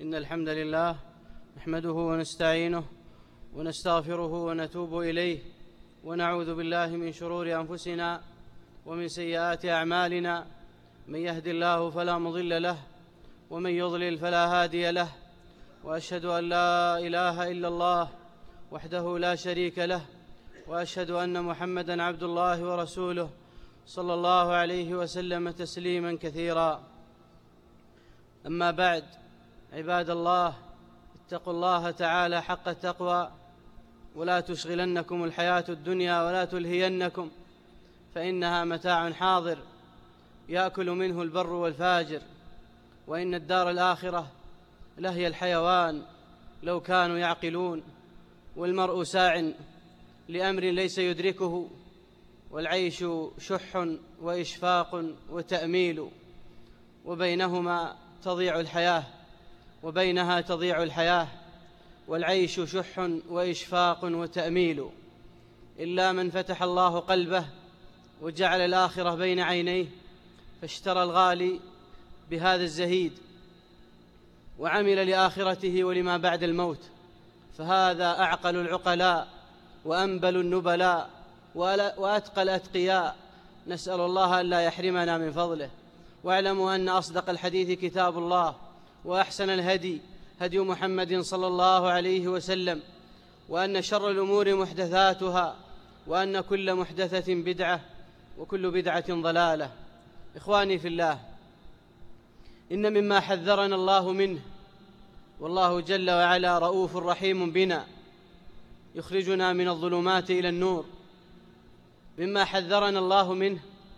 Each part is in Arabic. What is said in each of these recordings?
إن الحمد لله نحمده ونستعينه ونستغفره ونتوب إليه، ونعوذ بالله من شرور أنفسنا ومن سيئات أعمالنا. من يهد الله فلا مضل له، ومن يضلل فلا هادي له، وأشهد أن لا إله إلا الله وحده لا شريك له، وأشهد أن محمدًا عبد الله ورسوله صلى الله عليه وسلم تسليمًا كثيرا. أما بعد، عباد الله، اتقوا الله تعالى حق التقوى، ولا تشغلنكم الحياة الدنيا ولا تلهينكم، فإنها متاع حاضر يأكل منه البر والفاجر، وإن الدار الآخرة لهي الحيوان لو كانوا يعقلون. والمرء ساع لأمر ليس يدركه، والعيش شح وإشفاق وتأميل، وبينها تضيع الحياة، والعيش شح وإشفاق وتأميل، إلا من فتح الله قلبه وجعل الآخرة بين عينيه، فاشترى الغالي بهذا الزهيد وعمل لآخرته ولما بعد الموت، فهذا أعقل العقلاء وأنبل النبلاء وأتقى الأتقياء. نسأل الله ألا يحرمنا من فضله. واعلموا أن أصدق الحديث كتاب الله، وأحسن الهدي هدي محمد صلى الله عليه وسلم، وأن شر الأمور محدثاتها، وأن كل محدثة بدعة، وكل بدعة ضلالة. إخواني في الله، إن مما حذرنا الله منه، والله جل وعلا رؤوف رحيم بنا يخرجنا من الظلمات إلى النور، مما حذرنا الله منه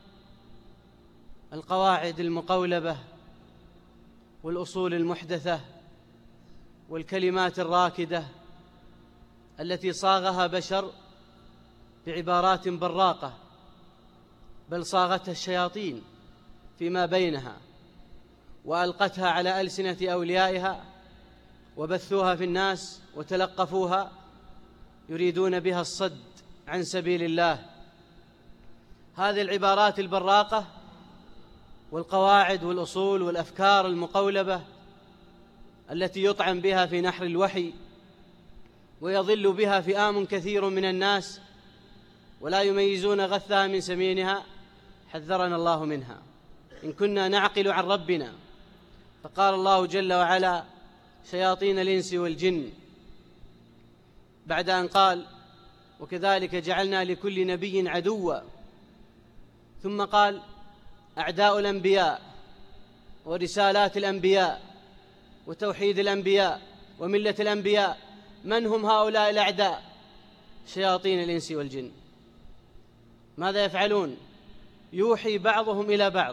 القواعد المقولبة والأصول المحدثة والكلمات الراكدة التي صاغها بشر بعبارات براقة، بل صاغتها الشياطين فيما بينها، وألقتها على ألسنة أوليائها، وبثوها في الناس وتلقفوها، يريدون بها الصد عن سبيل الله. هذه العبارات البراقة والقواعد والأصول والأفكار المقولبة التي يطعن بها في نحر الوحي ويضل بها فئام كثير من الناس ولا يميزون غثها من سمينها، حذرنا الله منها إن كنا نعقل عن ربنا. فقال الله جل وعلا: شياطين الإنس والجن، بعد أن قال: وكذلك جعلنا لكل نبي عدوا، ثم قال: أعداء الأنبياء ورسالات الأنبياء وتوحيد الأنبياء وملة الأنبياء. من هم هؤلاء الأعداء؟ شياطين الإنس والجن. ماذا يفعلون؟ يوحي بعضهم إلى بعض.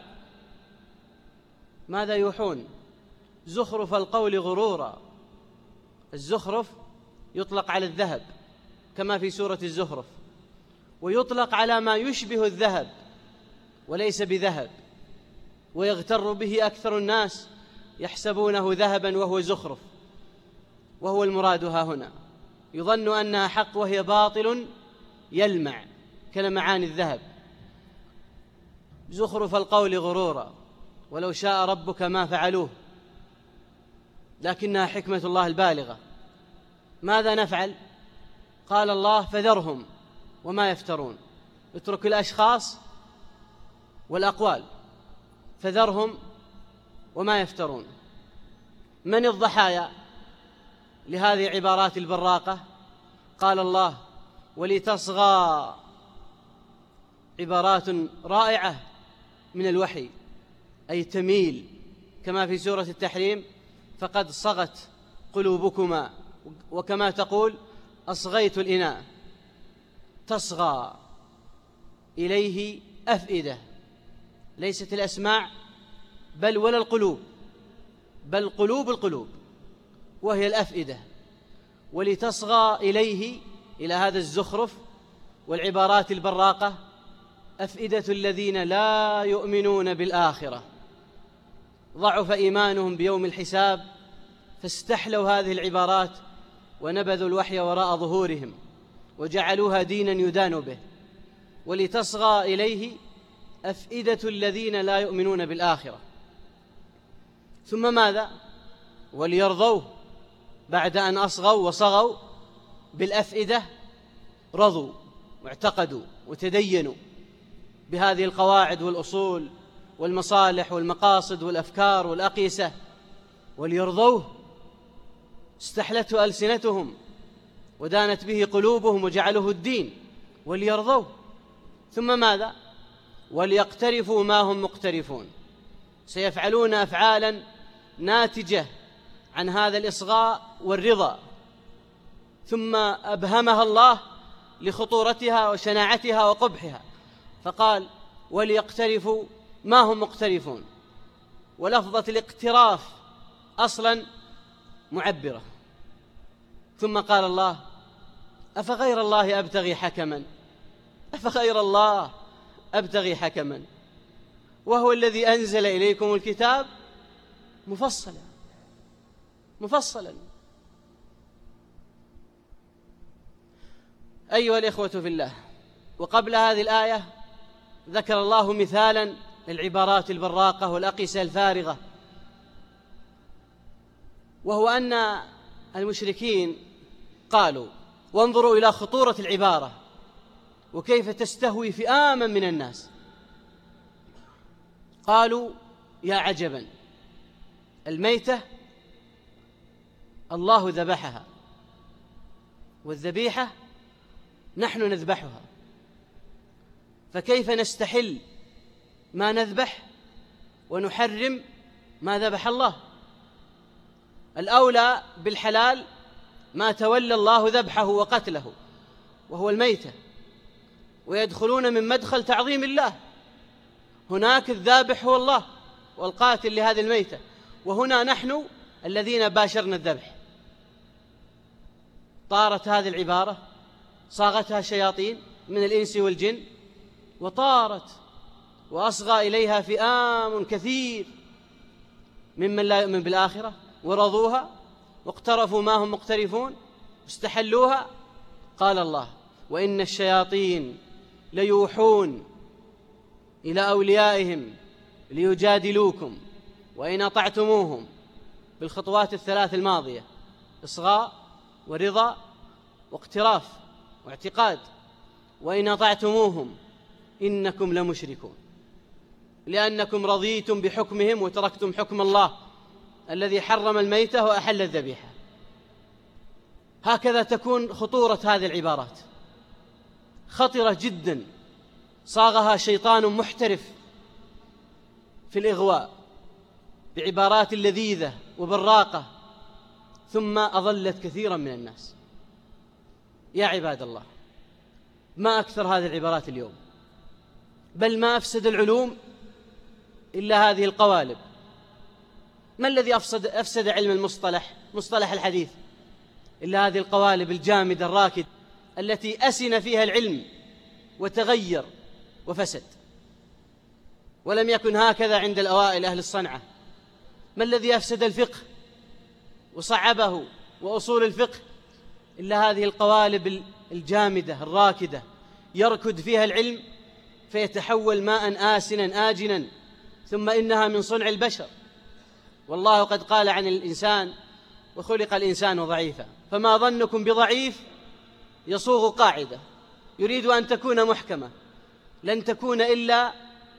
ماذا يوحون؟ زخرف القول غرورا. الزخرف يطلق على الذهب كما في سورة الزخرف، ويطلق على ما يشبه الذهب وليس بذهب، ويغتر به أكثر الناس يحسبونه ذهبا وهو زخرف، وهو المراد ها هنا. يظن أنها حق وهي باطل يلمع كلمعان الذهب. زخرف القول غرورا، ولو شاء ربك ما فعلوه، لكنها حكمة الله البالغة. ماذا نفعل؟ قال الله: فذرهم وما يفترون. اترك الأشخاص والأقوال، فذرهم وما يفترون. من الضحايا لهذه العبارات البراقة؟ قال الله: ولتصغى. عبارات رائعة من الوحي، أي تميل، كما في سورة التحريم: فقد صغت قلوبكما، وكما تقول: أصغيت الإناء. تصغى إليه أفئدة، ليست الأسماع بل ولا القلوب، بل قلوب القلوب، وهي الأفئدة. ولتصغى إليه، إلى هذا الزخرف والعبارات البراقة، أفئدة الذين لا يؤمنون بالآخرة، ضعف إيمانهم بيوم الحساب، فاستحلوا هذه العبارات ونبذوا الوحي وراء ظهورهم وجعلوها دينا يدان به. ولتصغى إليه أفئدة الذين لا يؤمنون بالآخرة. ثم ماذا؟ وليرضوه بعد أن أصغوا وصغوا بالأفئدة، رضوا واعتقدوا وتدينوا بهذه القواعد والأصول والمصالح والمقاصد والأفكار والأقيسة. وليرضوه استحلته ألسنتهم ودانت به قلوبهم وجعله الدين. وليرضوه، ثم ماذا؟ وليقترفوا ما هم مقترفون، سيفعلون أفعالا ناتجة عن هذا الإصغاء والرضا، ثم أبهمها الله لخطورتها وشناعتها وقبحها، فقال وليقترفوا ما هم مقترفون. ولفظة الاقتراف أصلا معبرة. ثم قال الله أفغير الله أبتغي حكما، أفغير الله أبتغي حكما وهو الذي أنزل إليكم الكتاب مفصلا. أيها الإخوة في الله، وقبل هذه الآية ذكر الله مثالا للعبارات البراقة والأقيسة الفارغة، وهو أن المشركين قالوا، وانظروا إلى خطورة العبارة وكيف تستهوي فئاما من الناس، قالوا يا عجبا، الميتة الله ذبحها، والذبيحة نحن نذبحها، فكيف نستحل ما نذبح ونحرم ما ذبح الله؟ الأولى بالحلال ما تولى الله ذبحه وقتله وهو الميتة، ويدخلون من مدخل تعظيم الله. هناك الذابح هو الله والقاتل لهذه الميتة، وهنا نحن الذين باشرنا الذبح. طارت هذه العبارة، صاغتها شياطين من الإنس والجن، وطارت وأصغى إليها فئام كثير ممن لا يؤمن بالآخرة، ورضوها واقترفوا ما هم مقترفون واستحلوها. قال الله وإن الشياطين ليوحون إلى أوليائهم ليجادلوكم وإن أطعتموهم، بالخطوات الثلاث الماضية: إصغاء ورضا واقتراف واعتقاد. وإن أطعتموهم إنكم لمشركون، لأنكم رضيتم بحكمهم وتركتم حكم الله الذي حرم الميتة وأحل الذبيحة. هكذا تكون خطورة هذه العبارات، خطرة جدا، صاغها شيطان محترف في الإغواء بعبارات لذيذة وبراقة، ثم أضلت كثيرا من الناس. يا عباد الله، ما أكثر هذه العبارات اليوم، بل ما أفسد العلوم إلا هذه القوالب. ما الذي أفسد علم مصطلح الحديث إلا هذه القوالب الجامدة الراكدة التي أسن فيها العلم وتغير وفسد؟ ولم يكن هكذا عند الأوائل أهل الصنعة. ما الذي أفسد الفقه وصعبه وأصول الفقه إلا هذه القوالب الجامدة الراكدة، يركد فيها العلم فيتحول ماء آسنا آجنا، ثم إنها من صنع البشر. والله قد قال عن الإنسان وخلق الإنسان ضعيفا، فما ظنكم بضعيف يصوغ قاعدة يريد أن تكون محكمة، لن تكون إلا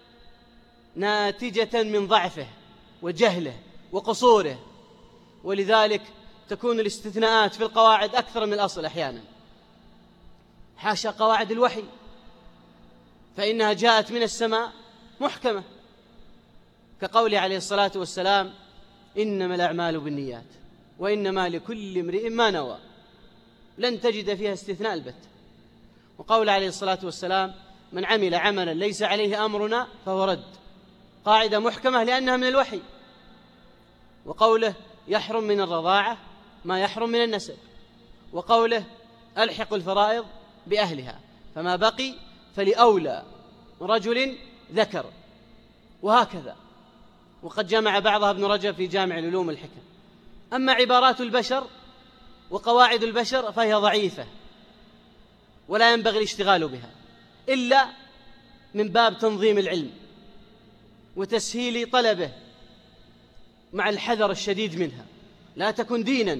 ناتجة من ضعفه وجهله وقصوره. ولذلك تكون الاستثناءات في القواعد أكثر من الأصل أحيانا. حاشا قواعد الوحي، فإنها جاءت من السماء محكمة، كقول عليه الصلاة والسلام إنما الأعمال بالنيات وإنما لكل امرئ ما نوى، لن تجد فيها استثناء البتة. وقول عليه الصلاة والسلام من عمل عملا ليس عليه أمرنا فهو رد، قاعدة محكمة لأنها من الوحي. وقوله يحرم من الرضاعة ما يحرم من النسب، وقوله ألحق الفرائض بأهلها فما بقي فلأولى رجل ذكر، وهكذا. وقد جمع بعضها ابن رجب في جامع العلوم الحكم. أما عبارات البشر وقواعد البشر فهي ضعيفة ولا ينبغي الاشتغال بها إلا من باب تنظيم العلم وتسهيل طلبه مع الحذر الشديد منها. لا تكن دينا.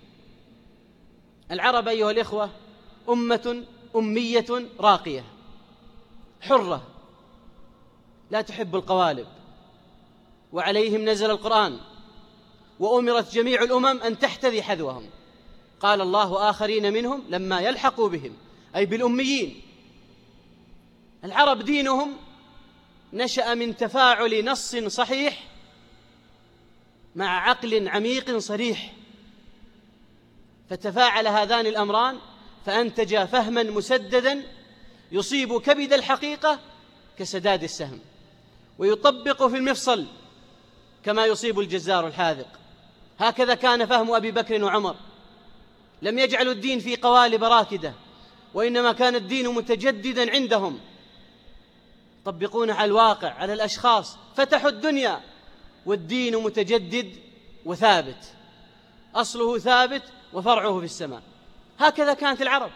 العرب أيها الإخوة أمة أمية راقية حرة لا تحب القوالب، وعليهم نزل القرآن، وأمرت جميع الأمم أن تحتذي حذوهم. قال الله آخرين منهم لما يلحقوا بهم، أي بالأميين. العرب دينهم نشأ من تفاعل نص صحيح مع عقل عميق صريح، فتفاعل هذان الأمران فأنتج فهما مسددا يصيب كبد الحقيقة كسداد السهم، ويطبق في المفصل كما يصيب الجزار الحاذق. هكذا كان فهم أبي بكر وعمر، لم يجعلوا الدين في قوالب راكدة، وإنما كان الدين متجددا عندهم، يطبقون على الواقع، على الأشخاص، فتحوا الدنيا والدين متجدد وثابت، أصله ثابت وفرعه في السماء. هكذا كانت العرب.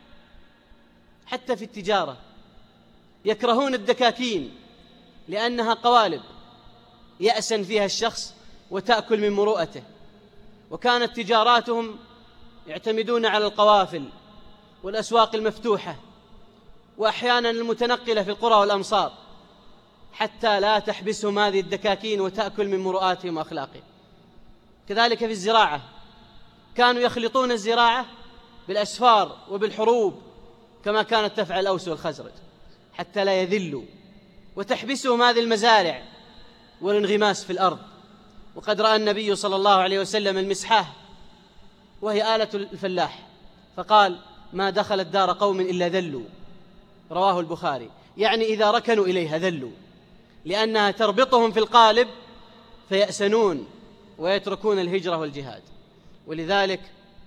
حتى في التجارة يكرهون الدكاكين لأنها قوالب يأسن فيها الشخص وتأكل من مروءته، وكانت تجاراتهم يعتمدون على القوافل والأسواق المفتوحة، وأحيانا المتنقلة في القرى والأمصار، حتى لا تحبسهم هذه الدكاكين وتأكل من مروءاتهم وأخلاقهم. كذلك في الزراعة كانوا يخلطون الزراعة بالأسفار وبالحروب كما كانت تفعل الأوس والخزرج حتى لا يذلوا، وتحبسهم هذه المزارع والانغماس في الأرض. وقد رأى النبي صلى الله عليه وسلم المسحاه وهي آلة الفلاح فقال: ما دخلت دار قوم إلا ذلوا، رواه البخاري. يعني إذا ركنوا إليها ذلوا، لأنها تربطهم في القالب فيأسنون ويتركون الهجرة والجهاد. ولذلك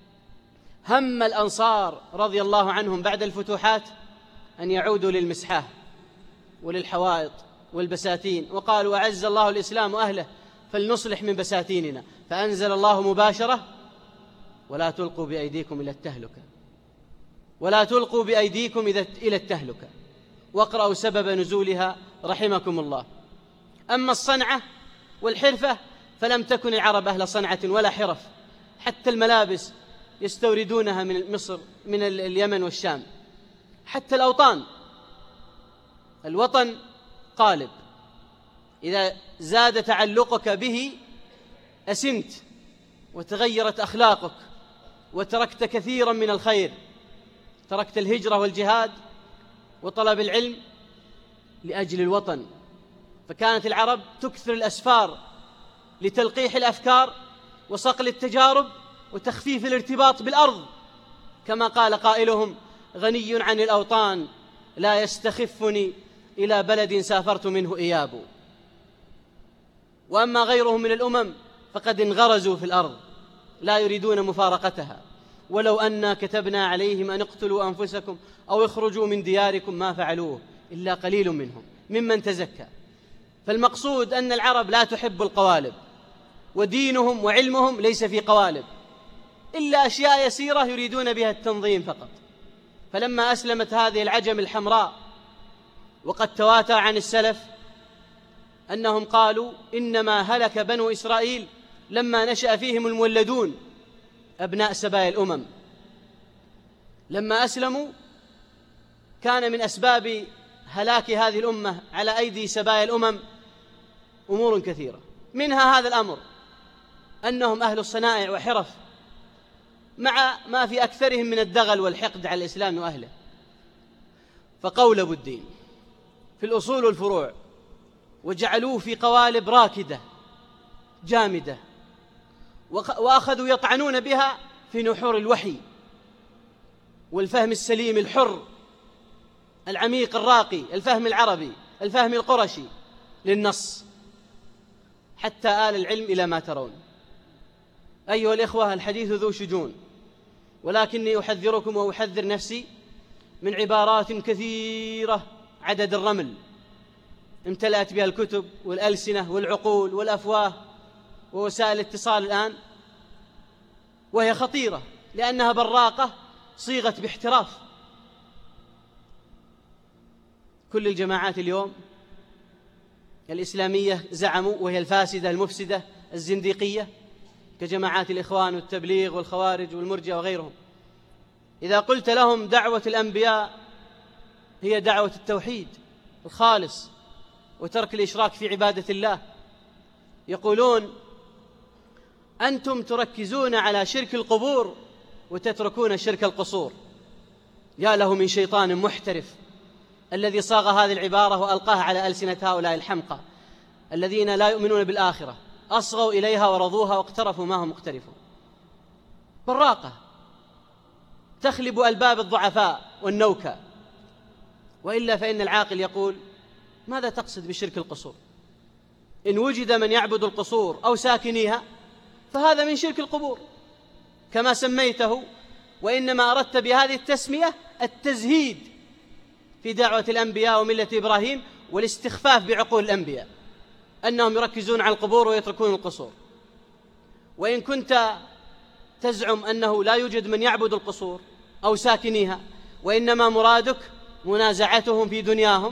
هم الأنصار رضي الله عنهم بعد الفتوحات أن يعودوا للمسحاه وللحوائط والبساتين، وقالوا: أعز الله الإسلام وأهله فلنصلح من بساتيننا، فأنزل الله مباشرة: ولا تلقوا بأيديكم إلى التهلكة، ولا تلقوا بأيديكم إلى التهلكة، واقرأوا سبب نزولها رحمكم الله. أما الصنعة والحرفة فلم تكن العرب أهل صنعة ولا حرف، حتى الملابس يستوردونها من مصر، من اليمن والشام. حتى الأوطان، الوطن قالب، إذا زاد تعلقك به أسنت وتغيرت أخلاقك وتركت كثيرا من الخير، تركت الهجرة والجهاد وطلب العلم لأجل الوطن. فكانت العرب تكثر الأسفار لتلقيح الأفكار وصقل التجارب وتخفيف الارتباط بالأرض، كما قال قائلهم: غني عن الأوطان لا يستخفني إلى بلد سافرت منه إياب. وأما غيرهم من الأمم فقد انغرزوا في الأرض لا يريدون مفارقتها، ولو أنا كتبنا عليهم أن اقتلوا أنفسكم أو اخرجوا من دياركم ما فعلوه إلا قليل منهم ممن تزكى. فالمقصود أن العرب لا تحب القوالب، ودينهم وعلمهم ليس في قوالب، إلا أشياء يسيرة يريدون بها التنظيم فقط. فلما أسلمت هذه العجم الحمراء، وقد تواتر عن السلف أنهم قالوا: إنما هلك بنو إسرائيل لما نشأ فيهم المولدون أبناء سبايا الأمم. لما أسلموا كان من أسباب هلاك هذه الأمة على أيدي سبايا الأمم أمور كثيرة، منها هذا الأمر، أنهم أهل الصنائع وحرف، مع ما في أكثرهم من الدغل والحقد على الإسلام وأهله، فقولبوا الدين في الأصول والفروع وجعلوه في قوالب راكدة جامدة، وأخذوا يطعنون بها في نحور الوحي والفهم السليم الحر العميق الراقي، الفهم العربي، الفهم القرشي للنص، حتى آل العلم إلى ما ترون. أيها الإخوة، الحديث ذو شجون، ولكني أحذركم وأحذر نفسي من عبارات كثيرة عدد الرمل امتلأت بها الكتب والألسنة والعقول والأفواه ووسائل الاتصال الآن، وهي خطيرة لأنها براقة صيغت باحتراف. كل الجماعات اليوم الإسلامية زعموا، وهي الفاسدة المفسدة الزنديقية، كجماعات الإخوان والتبليغ والخوارج والمرجئة وغيرهم، إذا قلت لهم دعوة الأنبياء هي دعوة التوحيد الخالص وترك الإشراك في عبادة الله، يقولون أنتم تركزون على شرك القبور وتتركون شرك القصور. يا له من شيطان محترف الذي صاغ هذه العبارة وألقاها على ألسنة هؤلاء الحمقى الذين لا يؤمنون بالآخرة، أصغوا إليها ورضوها واقترفوا ما هم مقترفون. براقة تخلب ألباب الضعفاء والنوكى، وإلا فإن العاقل يقول ماذا تقصد بشرك القصور؟ إن وجد من يعبد القصور أو ساكنيها فهذا من شرك القبور كما سميته، وإنما أردت بهذه التسمية التزهيد في دعوة الأنبياء وملة إبراهيم والاستخفاف بعقول الأنبياء أنهم يركزون على القبور ويتركون القصور. وإن كنت تزعم أنه لا يوجد من يعبد القصور أو ساكنيها وإنما مرادك منازعتهم في دنياهم،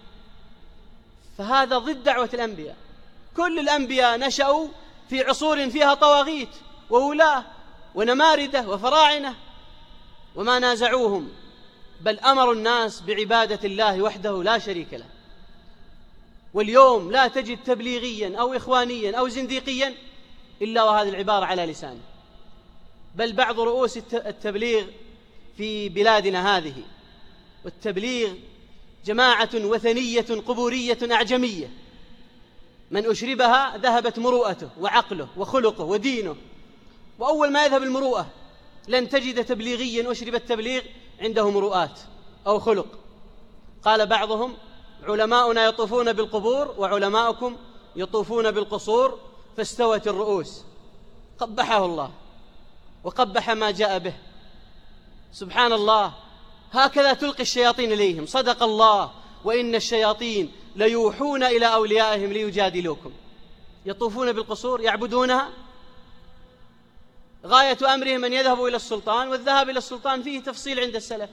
فهذا ضد دعوة الأنبياء. كل الأنبياء نشأوا في عصور فيها طواغيت وولاة ونماردة وفراعنة وما نازعوهم، بل أمروا الناس بعبادة الله وحده لا شريك له. واليوم لا تجد تبليغيا أو إخوانيا أو زنديقيا إلا وهذه العبارة على لسانه، بل بعض رؤوس التبليغ في بلادنا هذه، والتبليغ جماعة وثنية قبورية أعجمية، من أشربها ذهبت مروءته وعقله وخلقه ودينه، وأول ما يذهب المروءة لن تجد تبليغيا أشرب التبليغ عنده مروءات أو خلق. قال بعضهم علماؤنا يطوفون بالقبور وعلماؤكم يطوفون بالقصور فاستوت الرؤوس. قبحه الله وقبح ما جاء به. سبحان الله، هكذا تلقي الشياطين إليهم. صدق الله، وإن الشياطين ليوحون إلى أوليائهم ليجادلوكم. يطوفون بالقصور يعبدونها، غاية أمرهم أن يذهبوا إلى السلطان، والذهاب إلى السلطان فيه تفصيل عند السلف،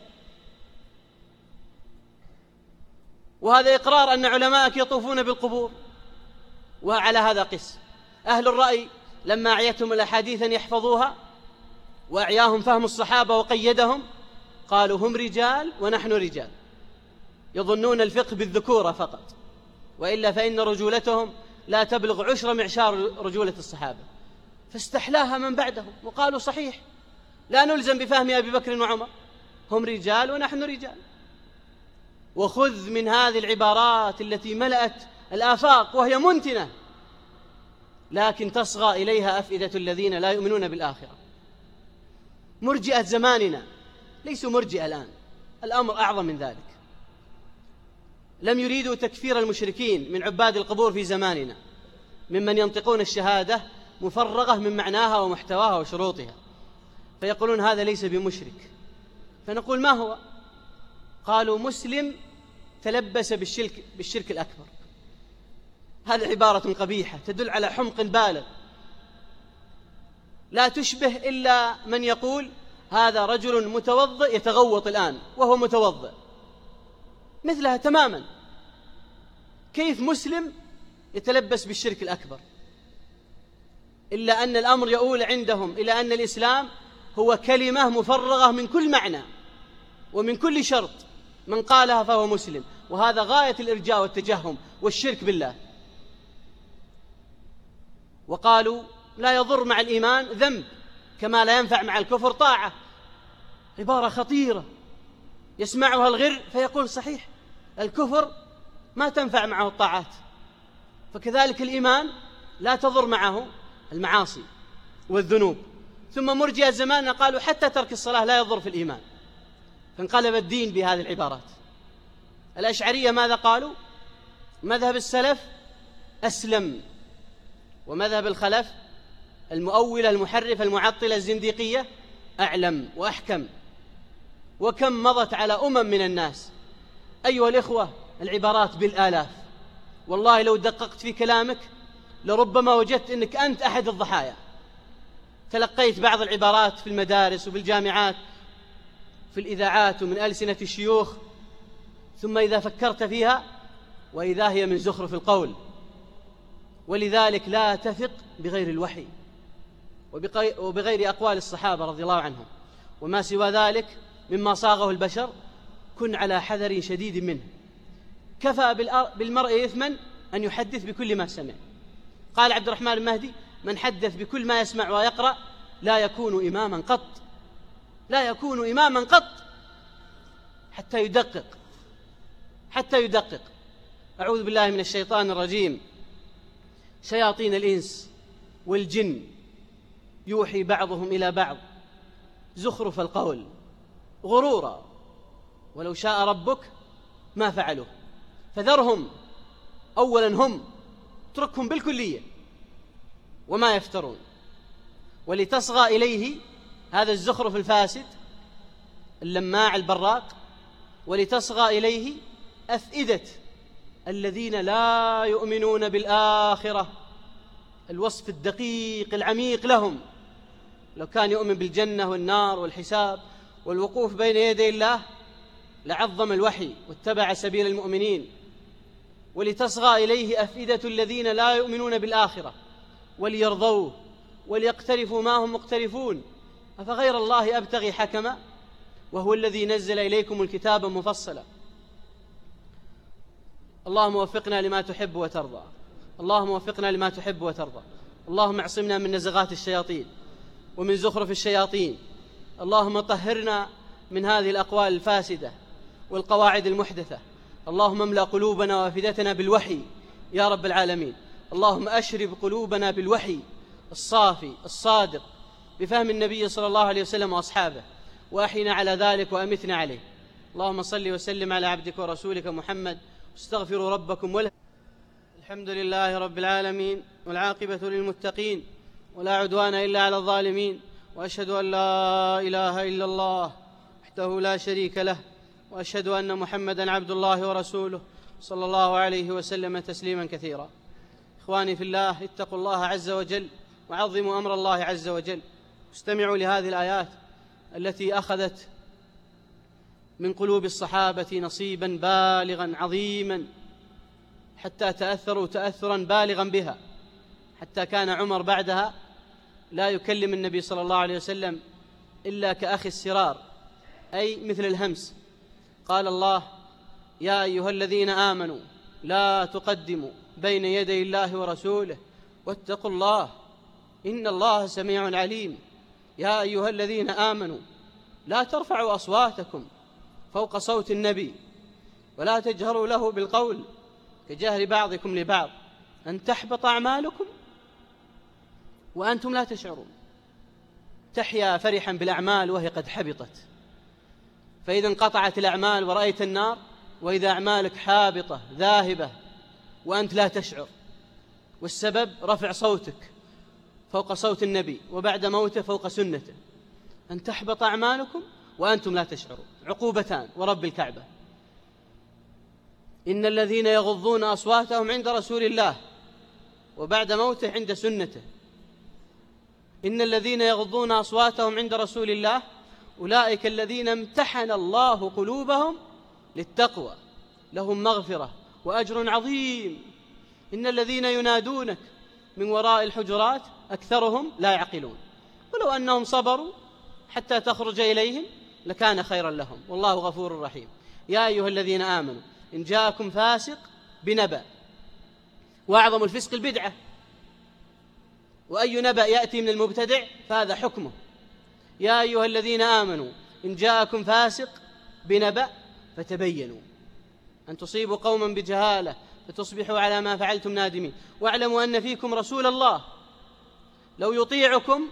وهذا إقرار أن علماءك يطوفون بالقبور. وعلى هذا قس أهل الرأي لما أعيتهم الأحاديث أن يحفظوها وأعياهم فهم الصحابة وقيدهم، قالوا هم رجال ونحن رجال، يظنون الفقه بالذكورة فقط، وإلا فإن رجولتهم لا تبلغ عشر معشار رجولة الصحابة. فاستحلاها من بعدهم وقالوا صحيح، لا نلزم بفهم أبي بكر وعمر، هم رجال ونحن رجال. وخذ من هذه العبارات التي ملأت الآفاق وهي منتنة، لكن تصغى إليها أفئدة الذين لا يؤمنون بالآخرة. مرجئة زماننا ليسوا مرجئة الآن، الأمر أعظم من ذلك. لم يريدوا تكفير المشركين من عباد القبور في زماننا ممن ينطقون الشهادة مفرغة من معناها ومحتواها وشروطها، فيقولون هذا ليس بمشرك، فنقول ما هو؟ قالوا مسلم تلبس بالشرك الأكبر. هذه عبارة قبيحة تدل على حمق بالغ، لا تشبه إلا من يقول هذا رجل متوضئ يتغوط الآن وهو متوضئ، مثلها تماما. كيف مسلم يتلبس بالشرك الأكبر؟ إلا أن الأمر يؤول عندهم إلى أن الإسلام هو كلمة مفرغة من كل معنى ومن كل شرط، من قالها فهو مسلم، وهذا غاية الإرجاء والتجهم والشرك بالله. وقالوا لا يضر مع الإيمان ذنب كما لا ينفع مع الكفر طاعة. عبارة خطيرة يسمعها الغر فيقول صحيح، الكفر ما تنفع معه الطاعات، فكذلك الإيمان لا تضر معه المعاصي والذنوب. ثم مرجئة زماننا قالوا حتى ترك الصلاة لا يضر في الإيمان، فانقلب الدين بهذه العبارات. الأشعرية ماذا قالوا؟ مذهب السلف أسلم، ومذهب الخلف المؤولة المحرفة المعطلة الزنديقية أعلم وأحكم. وكم مضت على من الناس أيها الإخوة العبارات بالآلاف، والله لو دققت في كلامك لربما وجدت أنك أنت أحد الضحايا. تلقيت بعض العبارات في المدارس وبالجامعات في الإذاعات ومن ألسنة الشيوخ، ثم إذا فكرت فيها وإذا هي من زخرف القول. ولذلك لا تثق بغير الوحي، وبغير أقوال الصحابة رضي الله عنهم، وما سوى ذلك مما صاغه البشر كن على حذر شديد منه. كفى بالمرء إثما أن يحدث بكل ما سمع. قال عبد الرحمن المهدي: من حدث بكل ما يسمع ويقرأ لا يكون إماما قط، لا يكون إماما قط حتى يدقق. أعوذ بالله من الشيطان الرجيم. شياطين الإنس والجن يوحي بعضهم إلى بعض زخرف القول غرورا، ولو شاء ربك ما فعلوه فذرهم. أولا هم اتركهم بالكلية وما يفترون، ولتصغى إليه هذا الزخرف الفاسد اللماع البراق، ولتصغى إليه أفئدة الذين لا يؤمنون بالآخرة. الوصف الدقيق العميق لهم. لو كان يؤمن بالجنة والنار والحساب والوقوف بين يدي الله لعظم الوحي واتبع سبيل المؤمنين. ولتصغى إليه أفئدة الذين لا يؤمنون بالآخرة وليرضوه وليقترفوا ما هم مقترفون. أفغير الله أبتغي حكما وهو الذي نزل إليكم الكتاب مفصلا. اللهم وفقنا لما تحب وترضى، اللهم وفقنا لما تحب وترضى. اللهم اعصمنا من نزغات الشياطين ومن زخرف الشياطين. اللهم طهرنا من هذه الأقوال الفاسدة والقواعد المحدثة. اللهم املأ قلوبنا وافئدتنا بالوحي يا رب العالمين. اللهم أشرب قلوبنا بالوحي الصافي الصادق بفهم النبي صلى الله عليه وسلم وأصحابه، وأحينا على ذلك وأمتنا عليه. اللهم صل وسلم على عبدك ورسولك محمد. استغفروا ربكم الحمد لله رب العالمين، والعاقبة للمتقين، ولا عدوان إلا على الظالمين، وأشهد أن لا إله إلا الله وحده لا شريك له، وأشهد أن محمدًا عبد الله ورسوله صلى الله عليه وسلم تسليما كثيرا. إخواني في الله، اتقوا الله عز وجل وعظموا أمر الله عز وجل. استمعوا لهذه الآيات التي أخذت من قلوب الصحابة نصيبا بالغا عظيما، حتى تأثروا تأثرا بالغا بها، حتى كان عمر بعدها لا يكلم النبي صلى الله عليه وسلم إلا كأخي السرار، أي مثل الهمس. قال الله: يا أيها الذين آمنوا لا تقدموا بين يدي الله ورسوله واتقوا الله إن الله سميع عليم. يا أيها الذين آمنوا لا ترفعوا أصواتكم فوق صوت النبي ولا تجهروا له بالقول كجهر بعضكم لبعض أن تحبط أعمالكم وأنتم لا تشعرون. تحيا فرحا بالأعمال وهي قد حبطت، فإذا انقطعت الأعمال ورأيت النار، وإذا أعمالك حابطة ذاهبة وأنت لا تشعر، والسبب رفع صوتك فوق صوت النبي وبعد موته فوق سنته. أن تحبط أعمالكم وأنتم لا تشعرون. عقوبتان ورب الكعبة. إن الذين يغضون أصواتهم عند رسول الله وبعد موته عند سنته. إن الذين يغضون أصواتهم عند رسول الله أولئك الذين امتحن الله قلوبهم للتقوى لهم مغفرة وأجر عظيم. إن الذين ينادونك من وراء الحجرات أكثرهم لا يعقلون، ولو أنهم صبروا حتى تخرج إليهم لكان خيرا لهم والله غفور رحيم. يا أيها الذين آمنوا إن جاءكم فاسق بنبأ، وأعظم الفسق البدعة، وأي نبأ يأتي من المبتدع فهذا حكمه. يا أيها الذين آمنوا إن جاءكم فاسق بنبأ فتبينوا أن تصيبوا قوما بجهالة فتصبحوا على ما فعلتم نادمين، واعلموا أن فيكم رسول الله لو يطيعكم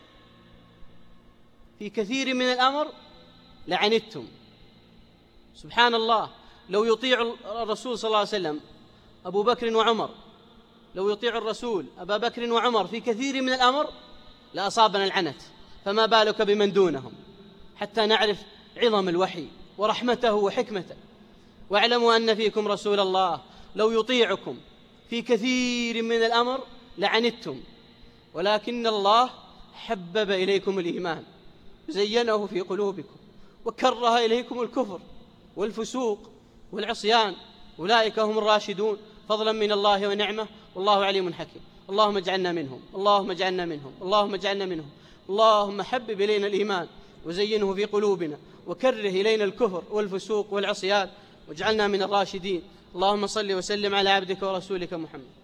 في كثير من الأمر لعنتم. سبحان الله، لو يطيع الرسول صلى الله عليه وسلم أبو بكر وعمر، لو يطيع الرسول أبا بكر وعمر في كثير من الأمر لأصابنا العنت، فما بالك بمن دونهم، حتى نعرف عظم الوحي ورحمته وحكمته. واعلموا أن فيكم رسول الله لو يطيعكم في كثير من الأمر لعنتم، ولكن الله حبب إليكم الإيمان زينه في قلوبكم وكره إليكم الكفر والفسوق والعصيان، أولئك هم الراشدون فضلا من الله ونعمة والله عليم حكيم. اللهم اجعلنا منهم، اللهم اجعلنا منهم، اللهم اجعلنا منهم. اللهم حبب إلينا الإيمان وزينه في قلوبنا، وكره إلينا الكفر والفسوق والعصيان، واجعلنا من الراشدين. اللهم صل وسلم على عبدك ورسولك محمد.